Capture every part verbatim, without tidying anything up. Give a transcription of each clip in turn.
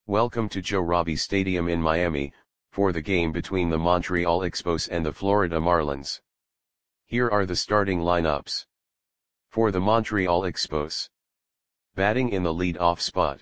Welcome to Joe Robbie Stadium in Miami, for the game between the Montreal Expos and the Florida Marlins. Here are the starting lineups. For the Montreal Expos. Batting in the lead-off spot.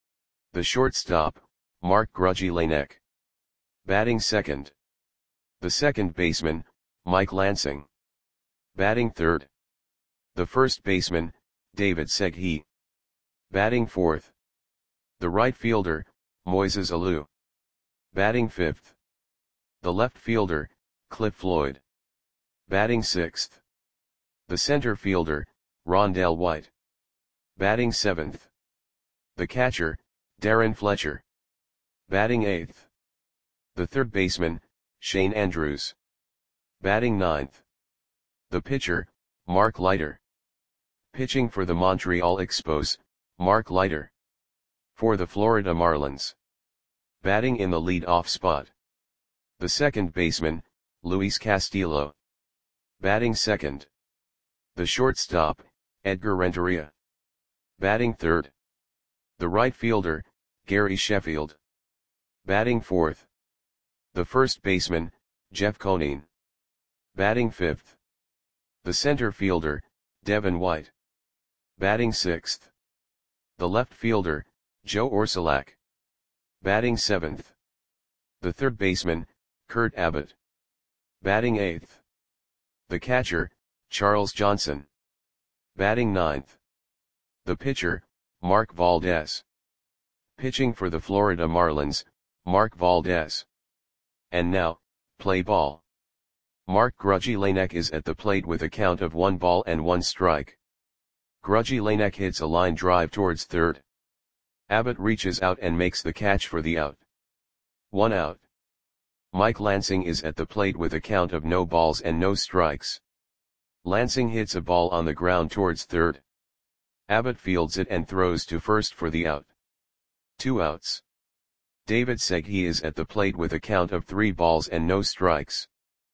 The shortstop, Mark Grudzielanek. Batting second. The second baseman, Mike Lansing. Batting third. The first baseman, David Segui. Batting fourth. The right fielder, Moises Alou. Batting fifth. The left fielder, Cliff Floyd. Batting sixth. The center fielder, Rondell White. Batting seventh. The catcher, Darren Fletcher. Batting eighth. The third baseman, Shane Andrews. Batting ninth. The pitcher, Mark Leiter. Pitching for the Montreal Expos, Mark Leiter. For the Florida Marlins. Batting in the lead-off spot. The second baseman, Luis Castillo. Batting second. The shortstop, Edgar Renteria. Batting third. The right fielder, Gary Sheffield. Batting fourth. The first baseman, Jeff Conine. Batting fifth. The center fielder, Devin White. Batting sixth. The left fielder, Joe Orsulak. Batting seventh. The third baseman, Kurt Abbott. Batting eighth. The catcher, Charles Johnson. Batting ninth. The pitcher, Mark Valdez. Pitching for the Florida Marlins, Mark Valdez. And now, play ball. Mark Grudzielanek is at the plate with a count of one ball and one strike. Grudzielanek hits a line drive towards third. Abbott reaches out and makes the catch for the out. One out. Mike Lansing is at the plate with a count of no balls and no strikes. Lansing hits a ball on the ground towards third. Abbott fields it and throws to first for the out. Two outs. David Segui is at the plate with a count of three balls and no strikes.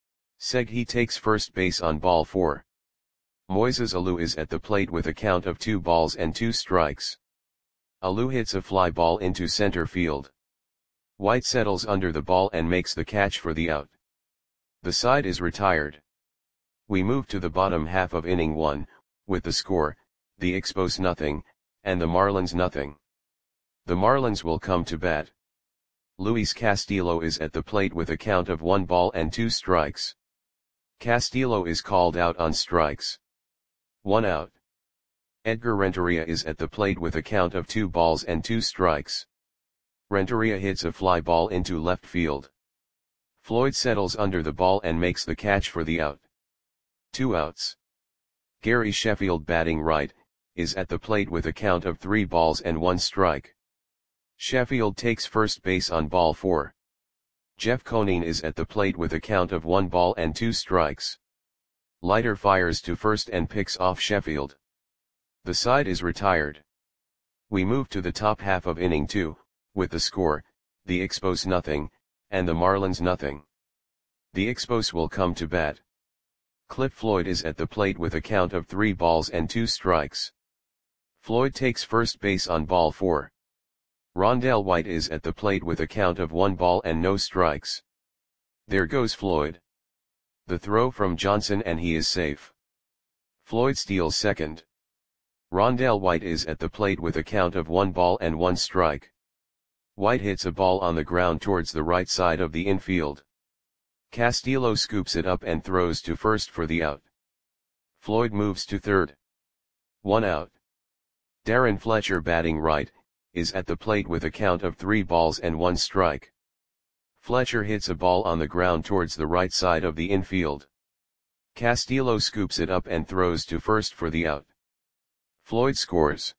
Segui takes first base on ball four. Moises Alou is at the plate with a count of two balls and two strikes. Alou hits a fly ball into center field. White settles under the ball and makes the catch for the out. The side is retired. We move to the bottom half of inning one, with the score, the Expos nothing, and the Marlins nothing. The Marlins will come to bat. Luis Castillo is at the plate with a count of one ball and two strikes. Castillo is called out on strikes. One out. Edgar Renteria is at the plate with a count of two balls and two strikes. Renteria hits a fly ball into left field. Floyd settles under the ball and makes the catch for the out. Two outs. Gary Sheffield, batting right, is at the plate with a count of three balls and one strike. Sheffield takes first base on ball four. Jeff Conine is at the plate with a count of one ball and two strikes. Leiter fires to first and picks off Sheffield. The side is retired. We move to the top half of inning two, with the score, the Expos nothing, and the Marlins nothing. The Expos will come to bat. Cliff Floyd is at the plate with a count of three balls and two strikes. Floyd takes first base on ball four. Rondell White is at the plate with a count of one ball and no strikes. There goes Floyd. The throw from Johnson and he is safe. Floyd steals second. Rondell White is at the plate with a count of one ball and one strike. White hits a ball on the ground towards the right side of the infield. Castillo scoops it up and throws to first for the out. Floyd moves to third. One out. Darren Fletcher, batting right, is at the plate with a count of three balls and one strike. Fletcher hits a ball on the ground towards the right side of the infield. Castillo scoops it up and throws to first for the out. Floyd scores.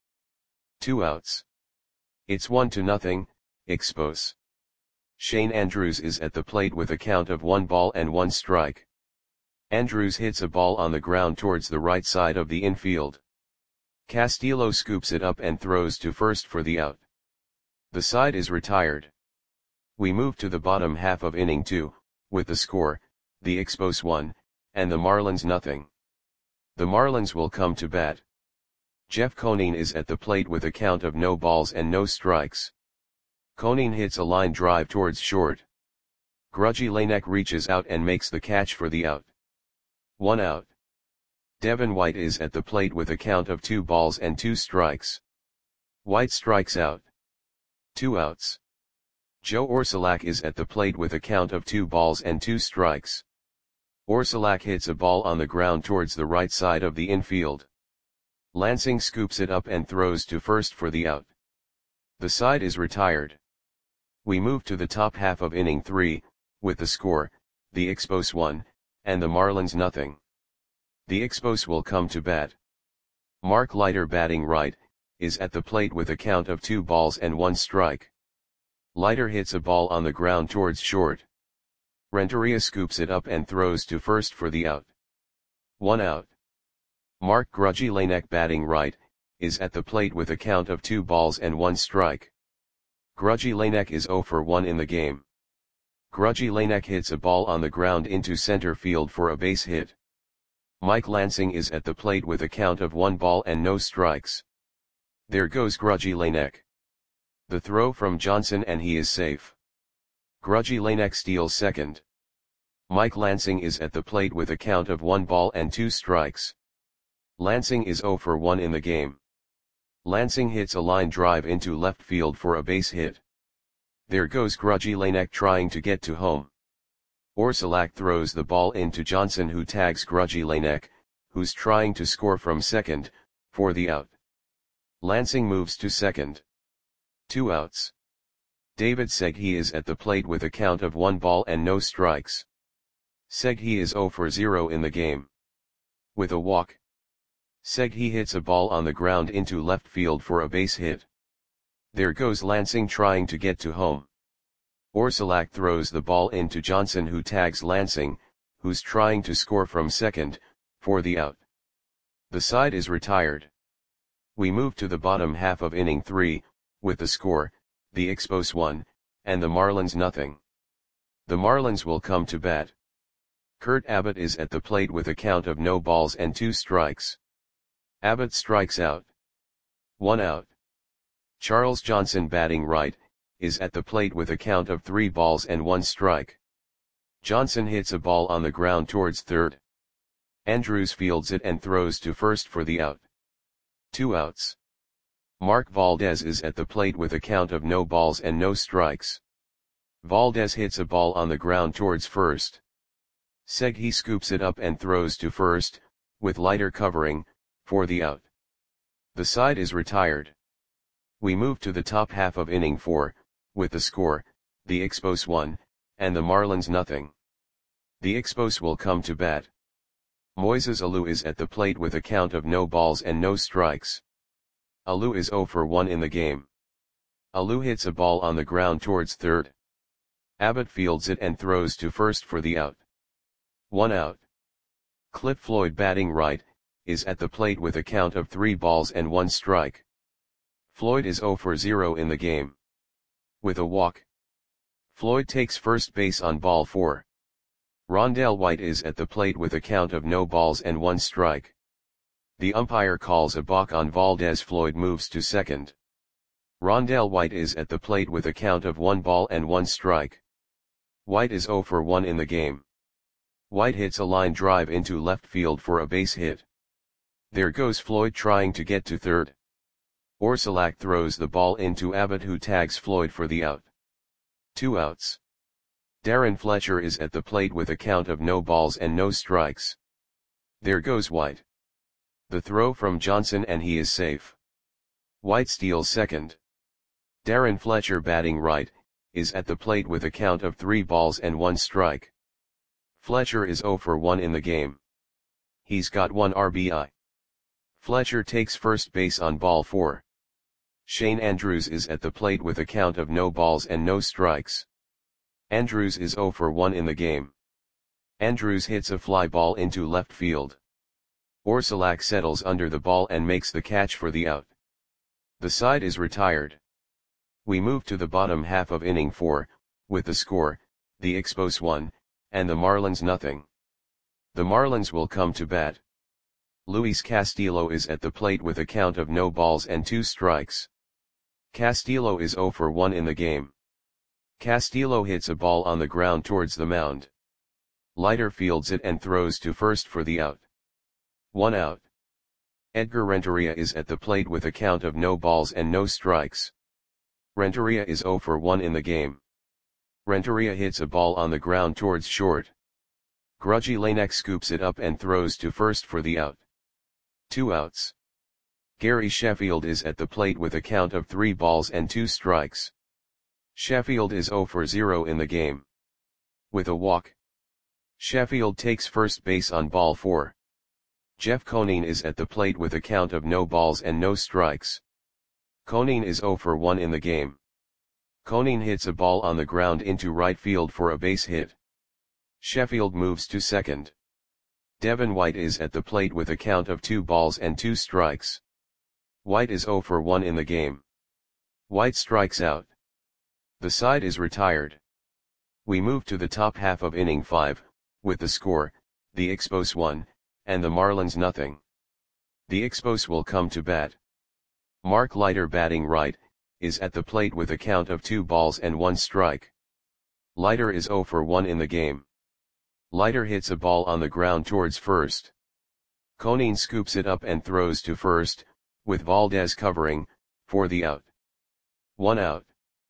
Two outs. It's one to nothing, Expos. Shane Andrews is at the plate with a count of one ball and one strike. Andrews hits a ball on the ground towards the right side of the infield. Castillo scoops it up and throws to first for the out. The side is retired. We move to the bottom half of inning two, with the score, the Expos one, and the Marlins nothing. The Marlins will come to bat. Jeff Conine is at the plate with a count of no balls and no strikes. Koning hits a line drive towards short. Grudgy Lanek reaches out and makes the catch for the out. One out. Devin White is at the plate with a count of two balls and two strikes. White strikes out. Two outs. Joe Orsulak is at the plate with a count of two balls and two strikes. Orsulak hits a ball on the ground towards the right side of the infield. Lansing scoops it up and throws to first for the out. The side is retired. We move to the top half of inning three, with the score, the Expos one, and the Marlins nothing. The Expos will come to bat. Mark Leiter, batting right, is at the plate with a count of two balls and one strike. Leiter hits a ball on the ground towards short. Renteria scoops it up and throws to first for the out. One out. Mark Grudgy Lanek, batting right, is at the plate with a count of two balls and one strike. Grudgy Lanek is zero for one in the game. Grudgy Lanek hits a ball on the ground into center field for a base hit. Mike Lansing is at the plate with a count of one ball and no strikes. There goes Grudgy Lanek. The throw from Johnson and he is safe. Grudgy Lanek steals second. Mike Lansing is at the plate with a count of one ball and two strikes. Lansing is zero for one in the game. Lansing hits a line drive into left field for a base hit. There goes Grudgy Lanek trying to get to home. Orsulak throws the ball into Johnson, who tags Grudgy Lanek, who's trying to score from second, for the out. Lansing moves to second. Two outs. David Seghi is at the plate with a count of one ball and no strikes. Seghi is zero for zero in the game. With a walk. Seghi hits a ball on the ground into left field for a base hit. There goes Lansing trying to get to home. Orsulak throws the ball into Johnson, who tags Lansing, who's trying to score from second, for the out. The side is retired. We move to the bottom half of inning three, with the score, the Expos one, and the Marlins nothing. The Marlins will come to bat. Kurt Abbott is at the plate with a count of no balls and two strikes. Abbott strikes out. One out. Charles Johnson, batting right, is at the plate with a count of three balls and one strike. Johnson hits a ball on the ground towards third. Andrews fields it and throws to first for the out. Two outs. Mark Valdez is at the plate with a count of no balls and no strikes. Valdez hits a ball on the ground towards first. Seghi scoops it up and throws to first, with Leiter covering, for the out. The side is retired. We move to the top half of inning four, with the score, the Expos one, and the Marlins nothing. The Expos will come to bat. Moises Alou is at the plate with a count of no balls and no strikes. Alou is zero for one in the game. Alou hits a ball on the ground towards third. Abbott fields it and throws to first for the out. One out. Cliff Floyd, batting right, is at the plate with a count of three balls and one strike. Floyd is zero for zero in the game. With a walk. Floyd takes first base on ball four. Rondell White is at the plate with a count of no balls and one strike. The umpire calls a balk on Valdez. Floyd moves to second. Rondell White is at the plate with a count of one ball and one strike. White is zero for one in the game. White hits a line drive into left field for a base hit. There goes Floyd trying to get to third. Orsulak throws the ball into Abbott, who tags Floyd for the out. Two outs. Darren Fletcher is at the plate with a count of no balls and no strikes. There goes White. The throw from Johnson and he is safe. White steals second. Darren Fletcher, batting right, is at the plate with a count of three balls and one strike. Fletcher is zero for one in the game. He's got one R B I. Fletcher takes first base on ball four. Shane Andrews is at the plate with a count of no balls and no strikes. Andrews is zero for one in the game. Andrews hits a fly ball into left field. Orsulak settles under the ball and makes the catch for the out. The side is retired. We move to the bottom half of inning four, with the score, the Expos one, and the Marlins nothing. The Marlins will come to bat. Luis Castillo is at the plate with a count of no balls and two strikes. Castillo is zero for one in the game. Castillo hits a ball on the ground towards the mound. Leiter fields it and throws to first for the out. One out. Edgar Renteria is at the plate with a count of no balls and no strikes. Renteria is zero for one in the game. Renteria hits a ball on the ground towards short. Grudgy Lanek scoops it up and throws to first for the out. Two outs. Gary Sheffield is at the plate with a count of three balls and two strikes. Sheffield is zero for zero in the game. With a walk, Sheffield takes first base on ball four. Jeff Conine is at the plate with a count of no balls and no strikes. Conine is zero for one in the game. Conine hits a ball on the ground into right field for a base hit. Sheffield moves to second. Devin White is at the plate with a count of two balls and two strikes. White is zero for one in the game. White strikes out. The side is retired. We move to the top half of inning five, with the score, the Expos one, and the Marlins nothing. The Expos will come to bat. Mark Leiter, batting right, is at the plate with a count of two balls and one strike. Leiter is zero for one in the game. Leiter hits a ball on the ground towards first. Conine scoops it up and throws to first, with Valdez covering, for the out. One out.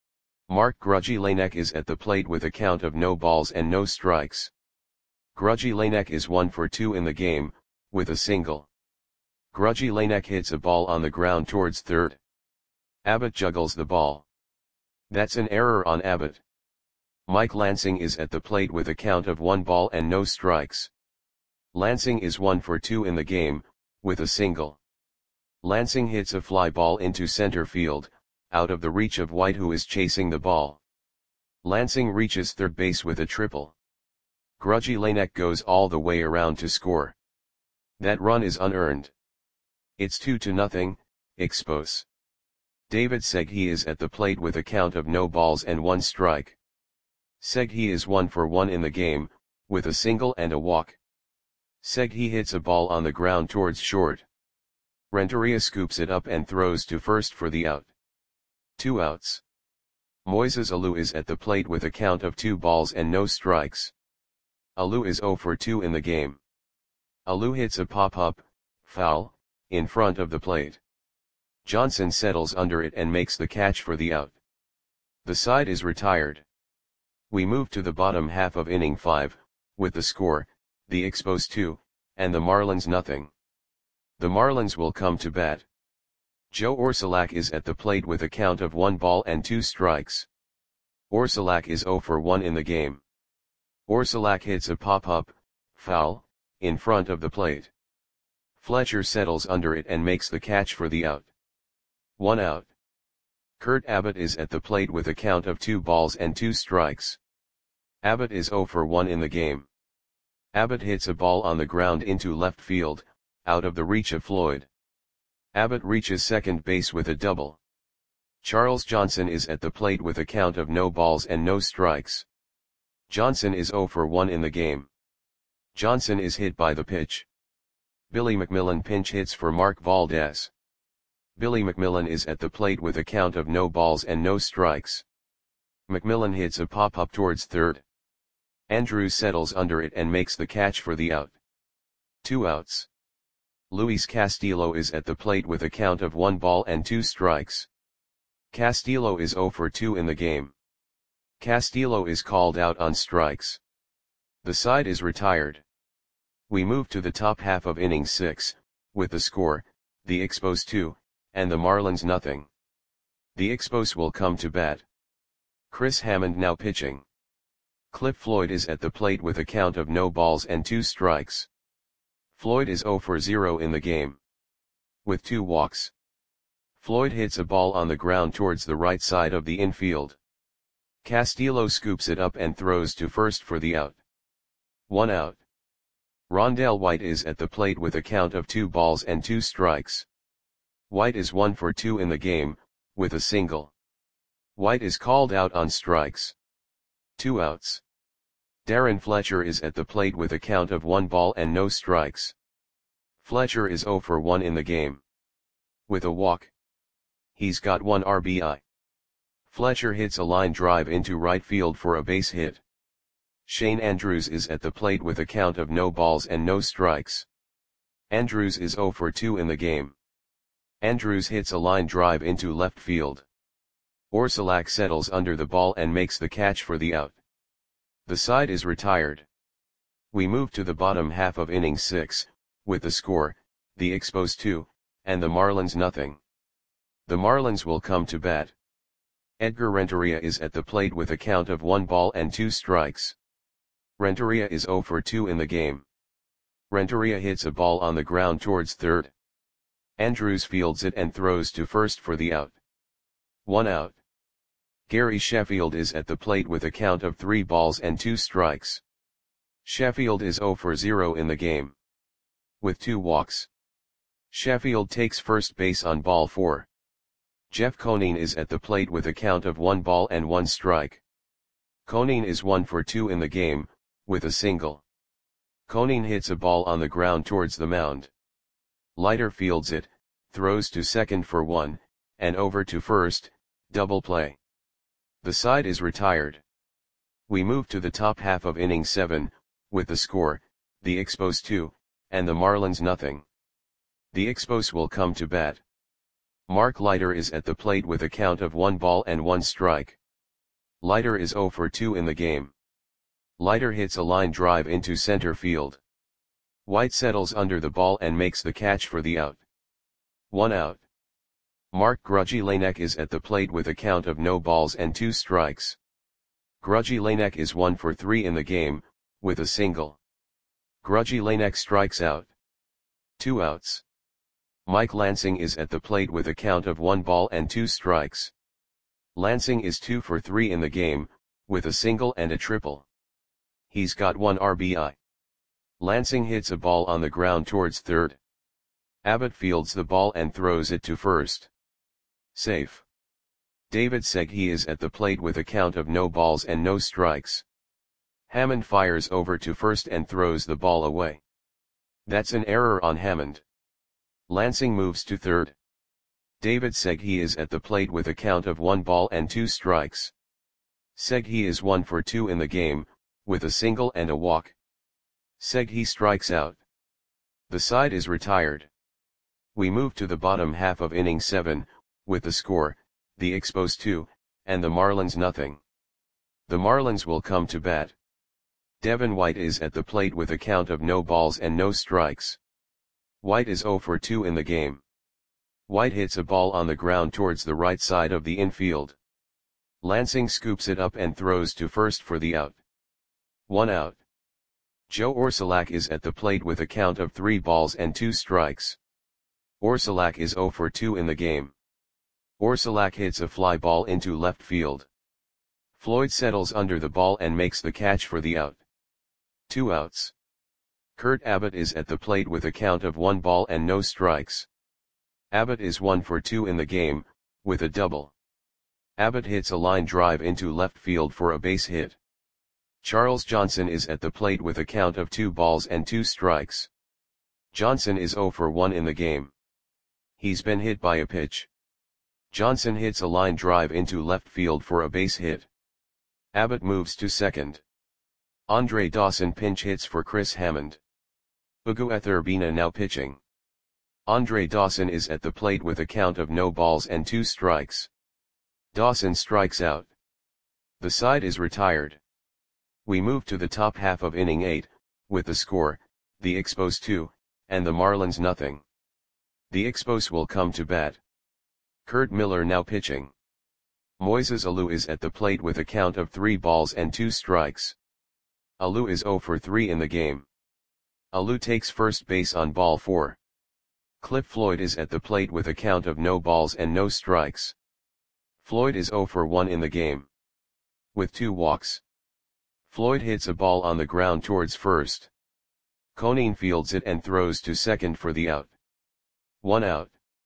Mark Grudgy Lanek is at the plate with a count of no balls and no strikes. Grudgy Lanek is one for two in the game, with a single. Grudgy Lanek hits a ball on the ground towards third. Abbott juggles the ball. That's an error on Abbott. Mike Lansing is at the plate with a count of one ball and no strikes. Lansing is one for two in the game, with a single. Lansing hits a fly ball into center field, out of the reach of White, who is chasing the ball. Lansing reaches third base with a triple. Grudgy Lanek goes all the way around to score. That run is unearned. It's two to nothing, Expos. David Segui is at the plate with a count of no balls and one strike. Segui is one for one in the game, with a single and a walk. Segui hits a ball on the ground towards short. Renteria scoops it up and throws to first for the out. Two outs. Moises Alou is at the plate with a count of two balls and no strikes. Alou is zero for two in the game. Alou hits a pop-up, foul, in front of the plate. Johnson settles under it and makes the catch for the out. The side is retired. We move to the bottom half of inning five, with the score, the Expos two, and the Marlins nothing. The Marlins will come to bat. Joe Orsulak is at the plate with a count of one ball and two strikes. Orsulak is zero for one in the game. Orsulak hits a pop-up, foul, in front of the plate. Fletcher settles under it and makes the catch for the out. One out. Kurt Abbott is at the plate with a count of two balls and two strikes. Abbott is zero for one in the game. Abbott hits a ball on the ground into left field, out of the reach of Floyd. Abbott reaches second base with a double. Charles Johnson is at the plate with a count of no balls and no strikes. Johnson is zero for one in the game. Johnson is hit by the pitch. Billy McMillan pinch hits for Mark Valdez. Billy McMillan is at the plate with a count of no balls and no strikes. McMillan hits a pop-up towards third. Andrews settles under it and makes the catch for the out. Two outs. Luis Castillo is at the plate with a count of one ball and two strikes. Castillo is zero for two in the game. Castillo is called out on strikes. The side is retired. We move to the top half of inning six, with the score, the Expos two, and the Marlins nothing. The Expos will come to bat. Chris Hammond now pitching. Cliff Floyd is at the plate with a count of no balls and two strikes. Floyd is zero for zero in the game. With two walks. Floyd hits a ball on the ground towards the right side of the infield. Castillo scoops it up and throws to first for the out. One out. Rondell White is at the plate with a count of two balls and two strikes. White is one for two in the game, with a single. White is called out on strikes. Two outs. Darren Fletcher is at the plate with a count of one ball and no strikes. Fletcher is zero for one in the game. With a walk. He's got one R B I. Fletcher hits a line drive into right field for a base hit. Shane Andrews is at the plate with a count of no balls and no strikes. Andrews is oh for two in the game. Andrews hits a line drive into left field. Orsulak settles under the ball and makes the catch for the out. The side is retired. We move to the bottom half of inning six, with the score, the Expos two, and the Marlins nothing. The Marlins will come to bat. Edgar Renteria is at the plate with a count of one ball and two strikes. Renteria is oh for two in the game. Renteria hits a ball on the ground towards third. Andrews fields it and throws to first for the out. One out. Gary Sheffield is at the plate with a count of three balls and two strikes. Sheffield is oh for zero in the game. With two walks. Sheffield takes first base on ball four. Jeff Conine is at the plate with a count of one ball and one strike. Conine is one for two in the game, with a single. Conine hits a ball on the ground towards the mound. Leiter fields it, throws to second for one, and over to first, double play. The side is retired. We move to the top half of inning seven, with the score, the Expos two, and the Marlins nothing. The Expos will come to bat. Mark Leiter is at the plate with a count of one ball and one strike. Leiter is oh for two in the game. Leiter hits a line drive into center field. White settles under the ball and makes the catch for the out. One out. Mark Grudzielanek is at the plate with a count of no balls and two strikes. Grudzielanek is one for three in the game, with a single. Grudzielanek strikes out. Two outs. Mike Lansing is at the plate with a count of one ball and two strikes. Lansing is two for three in the game, with a single and a triple. He's got one R B I. Lansing hits a ball on the ground towards third. Abbott fields the ball and throws it to first. Safe. David Segui is at the plate with a count of no balls and no strikes. Hammond fires over to first and throws the ball away. That's an error on Hammond. Lansing moves to third. David Segui is at the plate with a count of one ball and two strikes. Segui is one for two in the game, with a single and a walk. Segui strikes out. The side is retired. We move to the bottom half of inning seven, with the score, the Expos two, and the Marlins nothing. The Marlins will come to bat. Devin White is at the plate with a count of no balls and no strikes. White is oh for two in the game. White hits a ball on the ground towards the right side of the infield. Lansing scoops it up and throws to first for the out. One out. Joe Orsulak is at the plate with a count of three balls and two strikes. Orsulak is oh for two in the game. Orsulak hits a fly ball into left field. Floyd settles under the ball and makes the catch for the out. Two outs. Kurt Abbott is at the plate with a count of one ball and no strikes. Abbott is one for two in the game, with a double. Abbott hits a line drive into left field for a base hit. Charles Johnson is at the plate with a count of two balls and two strikes. Johnson is oh for one in the game. He's been hit by a pitch. Johnson hits a line drive into left field for a base hit. Abbott moves to second. Andre Dawson pinch hits for Chris Hammond. Ugo Etherbina now pitching. Andre Dawson is at the plate with a count of no balls and two strikes. Dawson strikes out. The side is retired. We move to the top half of inning eight, with the score, the Expos two, and the Marlins nothing. The Expos will come to bat. Kurt Miller now pitching. Moises Alou is at the plate with a count of three balls and two strikes. Alou is oh for three in the game. Alou takes first base on ball four. Cliff Floyd is at the plate with a count of no balls and no strikes. Floyd is oh for one in the game. With two walks. Floyd hits a ball on the ground towards first. Conine fields it and throws to second for the out. One out.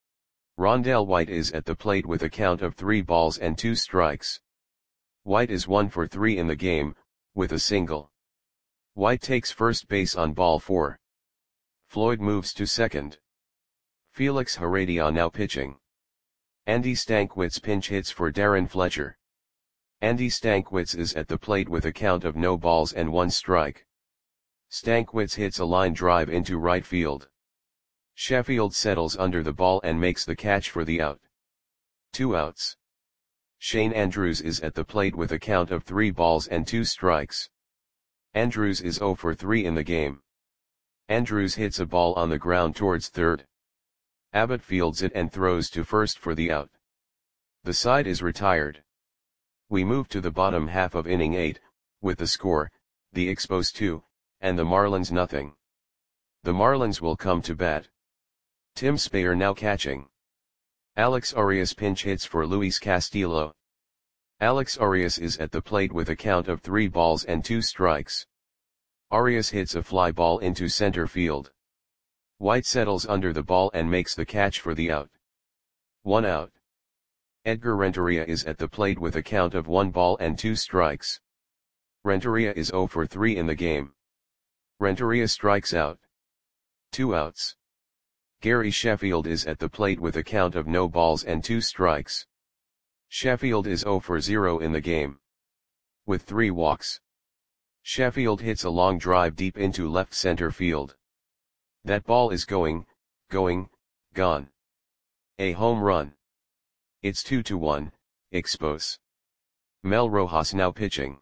Rondell White is at the plate with a count of three balls and two strikes. White is one for three in the game, with a single. White takes first base on ball four. Floyd moves to second. Felix Heredia now pitching. Andy Stankwitz pinch hits for Darren Fletcher. Andy Stankwitz is at the plate with a count of no balls and one strike. Stankwitz hits a line drive into right field. Sheffield settles under the ball and makes the catch for the out. Two outs. Shane Andrews is at the plate with a count of three balls and two strikes. Andrews is zero for three in the game. Andrews hits a ball on the ground towards third. Abbott fields it and throws to first for the out. The side is retired. We move to the bottom half of inning eight, with the score, the Expos two, and the Marlins nothing. The Marlins will come to bat. Tim Spayer now catching. Alex Arias pinch hits for Luis Castillo. Alex Arias is at the plate with a count of three balls and two strikes. Arias hits a fly ball into center field. White settles under the ball and makes the catch for the out. One out. Edgar Renteria is at the plate with a count of one ball and two strikes. Renteria is zero for three in the game. Renteria strikes out. Two outs. Gary Sheffield is at the plate with a count of no balls and two strikes. Sheffield is zero for zero in the game. With three walks. Sheffield hits a long drive deep into left center field. That ball is going, going, gone. A home run. It's two to one, Expos. Mel Rojas now pitching.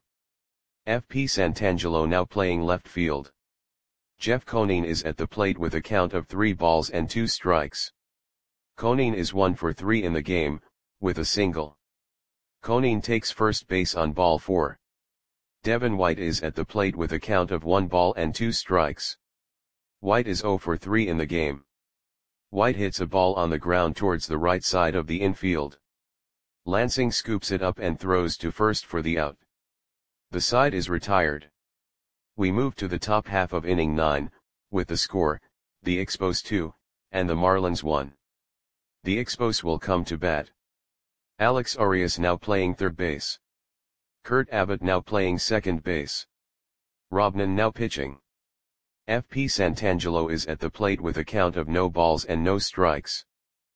F P Santangelo now playing left field. Jeff Conine is at the plate with a count of three balls and two strikes. Conine is one for three in the game, with a single. Conine takes first base on ball four. Devin White is at the plate with a count of one ball and two strikes. White is zero for three in the game. White hits a ball on the ground towards the right side of the infield. Lansing scoops it up and throws to first for the out. The side is retired. We move to the top half of inning nine, with the score, the Expos two, and the Marlins one. The Expos will come to bat. Alex Arias now playing third base. Kurt Abbott now playing second base. Robnan now pitching. F P Santangelo is at the plate with a count of no balls and no strikes.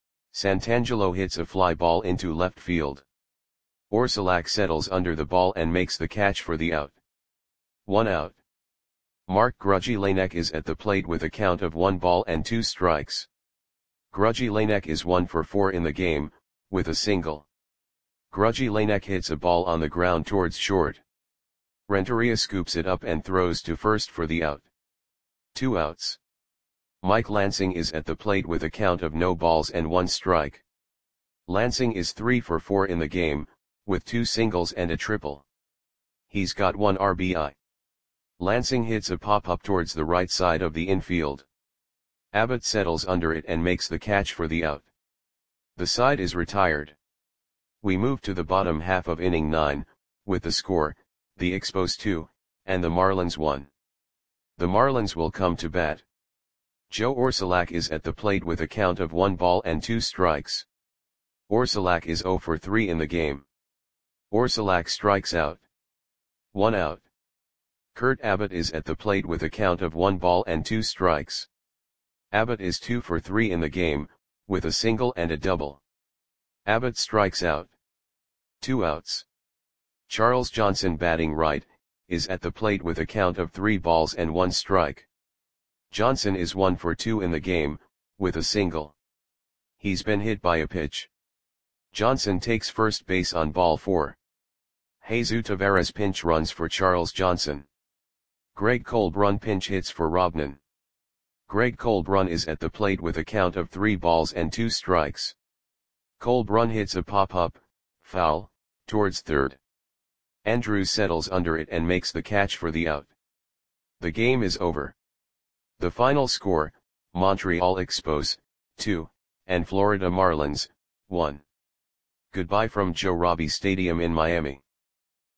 Santangelo hits a fly ball into left field. Orsulak settles under the ball and makes the catch for the out. One out. Mark Grudzielanek is at the plate with a count of one ball and two strikes. Grudzielanek is one for four in the game, with a single. Grudzielanek hits a ball on the ground towards short. Renteria scoops it up and throws to first for the out. Two outs. Mike Lansing is at the plate with a count of no balls and one strike. Lansing is three for four in the game, with two singles and a triple. He's got one R B I. Lansing hits a pop-up towards the right side of the infield. Abbott settles under it and makes the catch for the out. The side is retired. We move to the bottom half of inning nine, with the score, the Expos two, and the Marlins one. The Marlins will come to bat. Joe Orsulak is at the plate with a count of one ball and two strikes. Orsulak is zero for three in the game. Orsulak strikes out. One out. Kurt Abbott is at the plate with a count of one ball and two strikes. Abbott is two for three in the game, with a single and a double. Abbott strikes out. Two outs. Charles Johnson batting right, is at the plate with a count of three balls and one strike. Johnson is one for two in the game, with a single. He's been hit by a pitch. Johnson takes first base on ball four. Jesus Tavares pinch runs for Charles Johnson. Greg Colbrun pinch hits for Robnan. Greg Colbrun is at the plate with a count of three balls and two strikes. Colbrun hits a pop-up, foul, towards third. Andrews settles under it and makes the catch for the out. The game is over. The final score, Montreal Expos, two, and Florida Marlins, one. Goodbye from Joe Robbie Stadium in Miami.